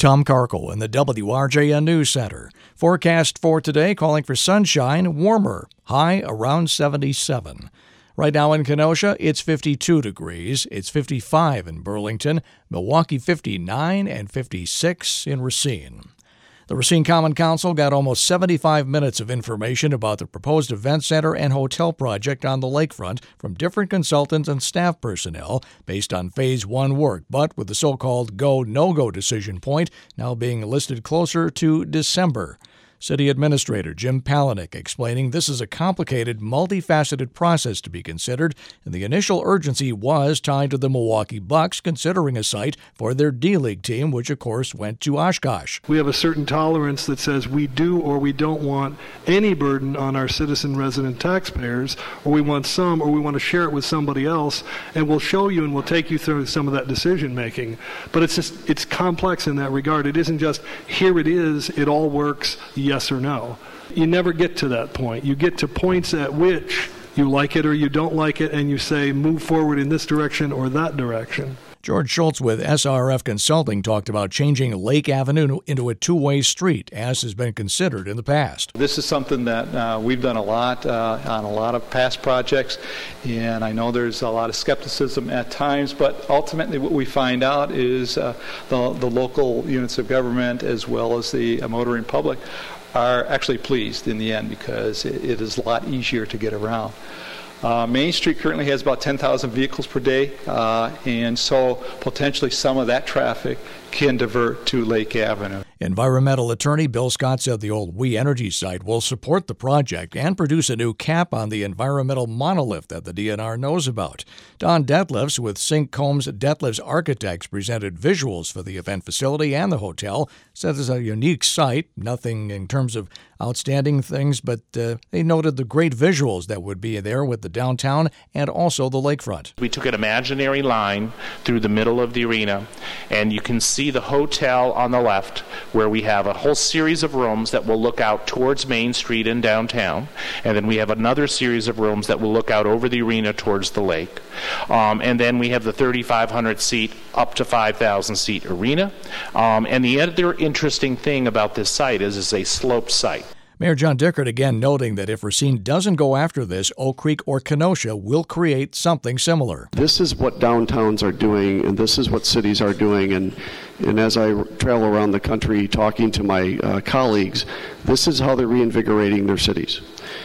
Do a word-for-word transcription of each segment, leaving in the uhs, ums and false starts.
Tom Karkel in the W R J N News Center. Forecast for today calling for sunshine, warmer, high around seventy-seven. Right now in Kenosha, it's fifty-two degrees. It's fifty-five in Burlington, Milwaukee fifty-nine, and fifty-six in Racine. The Racine Common Council got almost seventy-five minutes of information about the proposed event center and hotel project on the lakefront from different consultants and staff personnel based on Phase one work, but with the so-called go, no-go decision point now being listed closer to December. City Administrator Jim Palahniuk explaining this is a complicated, multifaceted process to be considered, and the initial urgency was tied to the Milwaukee Bucks considering a site for their D-League team, which of course went to Oshkosh. We have a certain tolerance that says we do or we don't want any burden on our citizen resident taxpayers, or we want some, or we want to share it with somebody else, and we'll show you and we'll take you through some of that decision making. But it's just, it's complex in that regard. It isn't just, here it is, it all works, yes or no. You never get to that point. You get to points at which you like it or you don't like it, and you say move forward in this direction or that direction. George Schultz with S R F Consulting talked about changing Lake Avenue into a two-way street, as has been considered in the past. This is something that uh, we've done a lot uh, on a lot of past projects, and I know there's a lot of skepticism at times, but ultimately what we find out is uh, the, the local units of government as well as the uh, motoring public are actually pleased in the end because it, it is a lot easier to get around. Uh, Main Street currently has about ten thousand vehicles per day, uh, and so potentially some of that traffic can divert to Lake Avenue. Environmental attorney Bill Scott said the old We Energy site will support the project and produce a new cap on the environmental monolith that the D N R knows about. Don Detlefs with Sink Combs Detlefs Architects presented visuals for the event facility and the hotel. Said it's a unique site, nothing in terms of outstanding things, but uh, they noted the great visuals that would be there with the downtown and also the lakefront. We took an imaginary line through the middle of the arena, and you can see the hotel on the left, where we have a whole series of rooms that will look out towards Main Street and downtown, and then we have another series of rooms that will look out over the arena towards the lake. Um, and then we have the thirty-five hundred seat up to five thousand seat arena. Um, and the other interesting thing about this site is it's a sloped site. Mayor John Dickert again noting that if Racine doesn't go after this, Oak Creek or Kenosha will create something similar. This is what downtowns are doing, and this is what cities are doing. And, and as I travel around the country talking to my uh, colleagues, this is how they're reinvigorating their cities.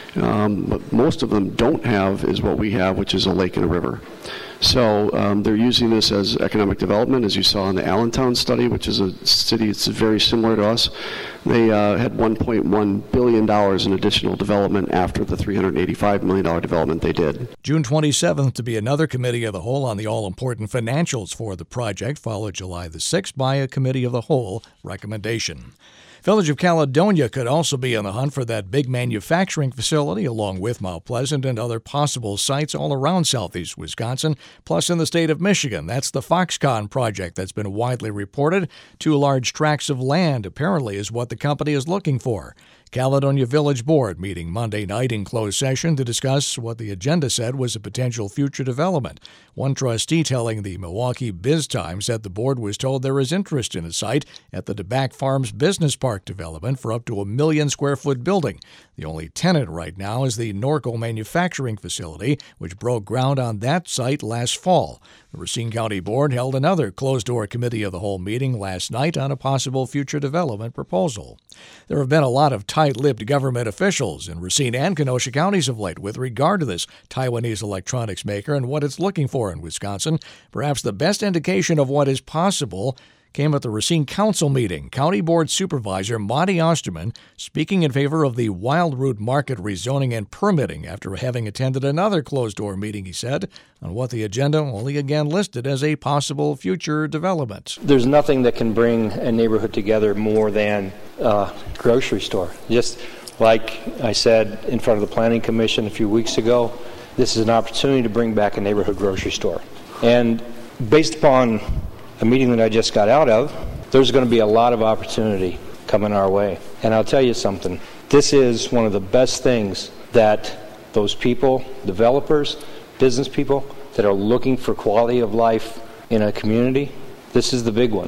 Um, what most of them don't have is what we have, which is a lake and a river. So um, they're using this as economic development, as you saw in the Allentown study, which is a city that's very similar to us. They uh, had one point one billion dollars in additional development after the three hundred eighty-five million dollars development they did. June twenty-seventh to be another committee of the whole on the all-important financials for the project, followed July the sixth by a committee of the whole recommendation. Village of Caledonia could also be on the hunt for that big manufacturing facility, along with Mount Pleasant and other possible sites all around southeast Wisconsin, plus in the state of Michigan. That's the Foxconn project that's been widely reported. Two large tracts of land, apparently, is what the company is looking for. Caledonia Village Board meeting Monday night in closed session to discuss what the agenda said was a potential future development. One trustee telling the Milwaukee Biz Times that the board was told there is interest in a site at the DeBack Farms Business Park development for up to a million square foot building. The only tenant right now is the Norco manufacturing facility, which broke ground on that site last fall. The Racine County Board held another closed-door committee of the whole meeting last night on a possible future development proposal. There have been a lot of tight-lipped government officials in Racine and Kenosha counties of late with regard to this Taiwanese electronics maker and what it's looking for in Wisconsin. Perhaps the best indication of what is possible came at the Racine Council meeting. County Board Supervisor Monty Osterman speaking in favor of the Wild Root Market rezoning and permitting after having attended another closed-door meeting, he said, on what the agenda only again listed as a possible future development. There's nothing that can bring a neighborhood together more than a grocery store. Just like I said in front of the Planning Commission a few weeks ago, this is an opportunity to bring back a neighborhood grocery store. And based upon a meeting that I just got out of, there's going to be a lot of opportunity coming our way. And I'll tell you something, this is one of the best things that those people, developers, business people that are looking for quality of life in a community, this is the big one.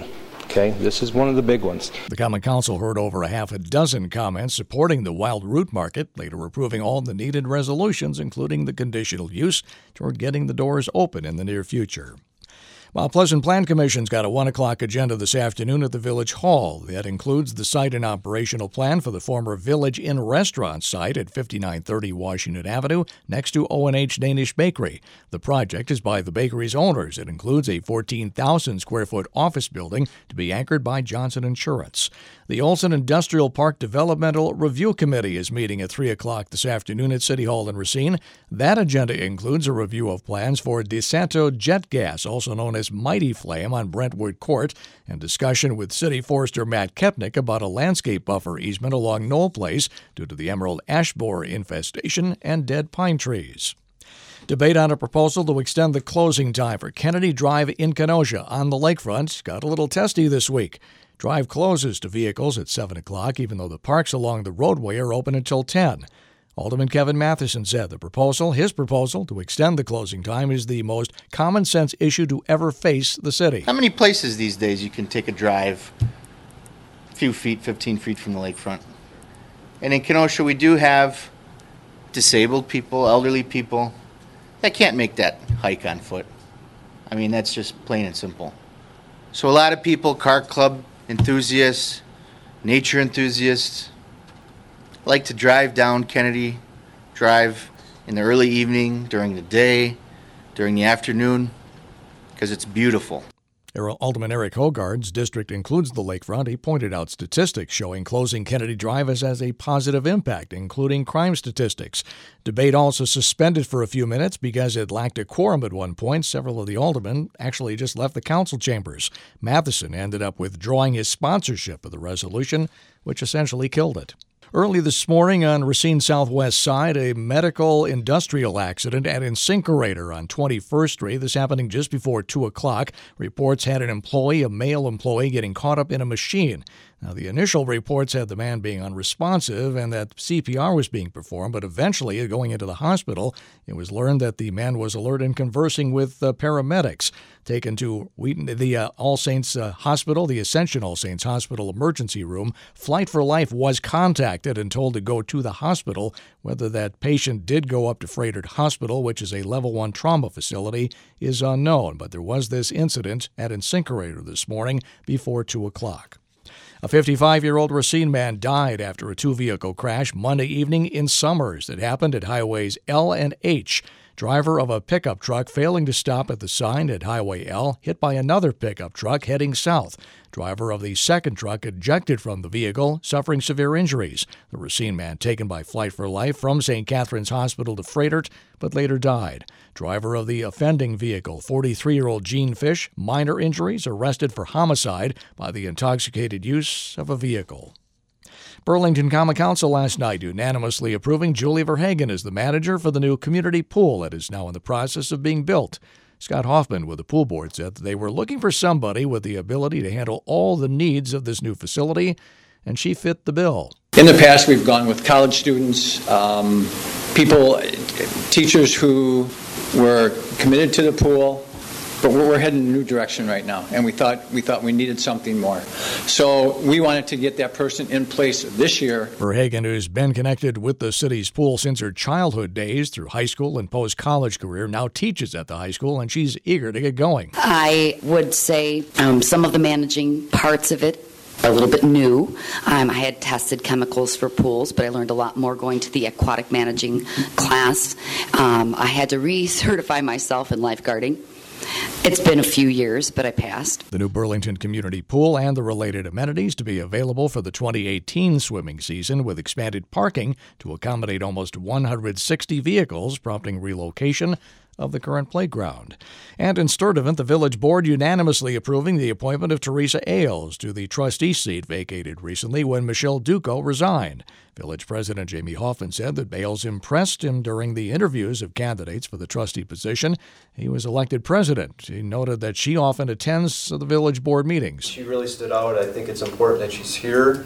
Okay, this is one of the big ones. The Common Council heard over a half a dozen comments supporting the Wild Root Market, later approving all the needed resolutions, including the conditional use, toward getting the doors open in the near future. While Pleasant Plan Commission's got a one o'clock agenda this afternoon at the Village Hall. That includes the site and operational plan for the former Village Inn restaurant site at fifty-nine thirty Washington Avenue, next to O and H Danish Bakery. The project is by the bakery's owners. It includes a fourteen thousand square foot office building to be anchored by Johnson Insurance. The Olson Industrial Park Developmental Review Committee is meeting at three o'clock this afternoon at City Hall in Racine. That agenda includes a review of plans for DeSanto Jet Gas, also known as Mighty Flame, on Brentwood Court, and discussion with City Forester Matt Kepnick about a landscape buffer easement along Knoll Place due to the emerald ash borer infestation and dead pine trees. Debate on a proposal to extend the closing time for Kennedy Drive in Kenosha on the lakefront got a little testy this week. Drive closes to vehicles at seven o'clock, even though the parks along the roadway are open until ten. Alderman Kevin Matheson said the proposal, his proposal to extend the closing time, is the most common sense issue to ever face the city. How many places these days you can take a drive a few feet, fifteen feet from the lakefront? And in Kenosha, we do have disabled people, elderly people that can't make that hike on foot. I mean, that's just plain and simple. So a lot of people, car club enthusiasts, nature enthusiasts, like to drive down Kennedy Drive in the early evening, during the day, during the afternoon, because it's beautiful. Alderman Eric Hogarth's district includes the lakefront. He pointed out statistics showing closing Kennedy Drive has a positive impact, including crime statistics. Debate also suspended for a few minutes because it lacked a quorum at one point. Several of the aldermen actually just left the council chambers. Matheson ended up withdrawing his sponsorship of the resolution, which essentially killed it. Early this morning on Racine Southwest side, a medical industrial accident at Incinerator on twenty-first Street. This happening just before two o'clock. Reports had an employee, a male employee, getting caught up in a machine. Now, the initial reports had the man being unresponsive and that C P R was being performed, but eventually, going into the hospital, it was learned that the man was alert and conversing with uh, paramedics. Taken to Wheaton, the uh, All Saints uh, Hospital, the Ascension All Saints Hospital emergency room. Flight for Life was contacted and told to go to the hospital. Whether that patient did go up to Frederick Hospital, which is a level one trauma facility, is unknown, but there was this incident at Incinerator this morning before two o'clock. A fifty-five-year-old Racine man died after a two-vehicle crash Monday evening in Summers. It happened at highways L and H. Driver of a pickup truck failing to stop at the sign at Highway L hit by another pickup truck heading south. Driver of the second truck ejected from the vehicle, suffering severe injuries. The Racine man taken by Flight for Life from Saint Catherine's Hospital to Frederick, but later died. Driver of the offending vehicle, forty-three-year-old Gene Fish, minor injuries, arrested for homicide by the intoxicated use of a vehicle. Burlington Common Council last night unanimously approving Julie Verhagen as the manager for the new community pool that is now in the process of being built. Scott Hoffman with the pool board said that they were looking for somebody with the ability to handle all the needs of this new facility, and she fit the bill. In the past, we've gone with college students, um, people, teachers who were committed to the pool, but we're heading in a new direction right now, and we thought we thought we needed something more. So we wanted to get that person in place this year. Verhagen, who's been connected with the city's pool since her childhood days through high school and post-college career, now teaches at the high school, and she's eager to get going. I would say um, some of the managing parts of it a little bit new. Um, I had tested chemicals for pools, but I learned a lot more going to the aquatic managing class. Um, I had to recertify myself in lifeguarding. It's been a few years, but I passed. The new Burlington Community Pool and the related amenities to be available for the twenty eighteen swimming season, with expanded parking to accommodate almost one hundred sixty vehicles, prompting relocation of the current playground. And in Sturtevant, the village board unanimously approving the appointment of Teresa Ailes to the trustee seat vacated recently when Michelle Duco resigned. Village President Jamie Hoffman said that Ailes impressed him during the interviews of candidates for the trustee position. He was elected president. He noted that she often attends the village board meetings. She really stood out. I think it's important that she's here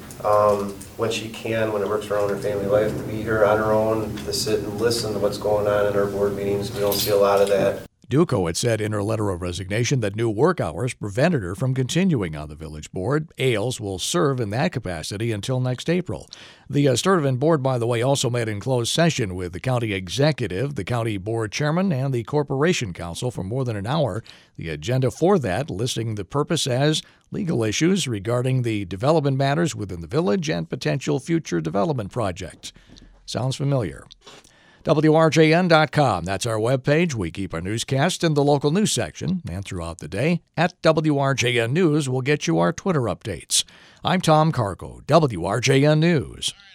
um, when she can, when it works around her family life, to be here on her own, to sit and listen to what's going on in our board meetings. We don't see a lot of that. Duco had said in her letter of resignation that new work hours prevented her from continuing on the village board. Ailes will serve in that capacity until next April. The uh, Sturtevant board, by the way, also met in closed session with the county executive, the county board chairman, and the corporation council for more than an hour. The agenda for that listing the purpose as legal issues regarding the development matters within the village and potential future development projects. Sounds familiar. W R J N dot com. That's our webpage. We keep our newscast in the local news section, and throughout the day, at W R J N News, we'll get you our Twitter updates. I'm Tom Cargo, W R J N News.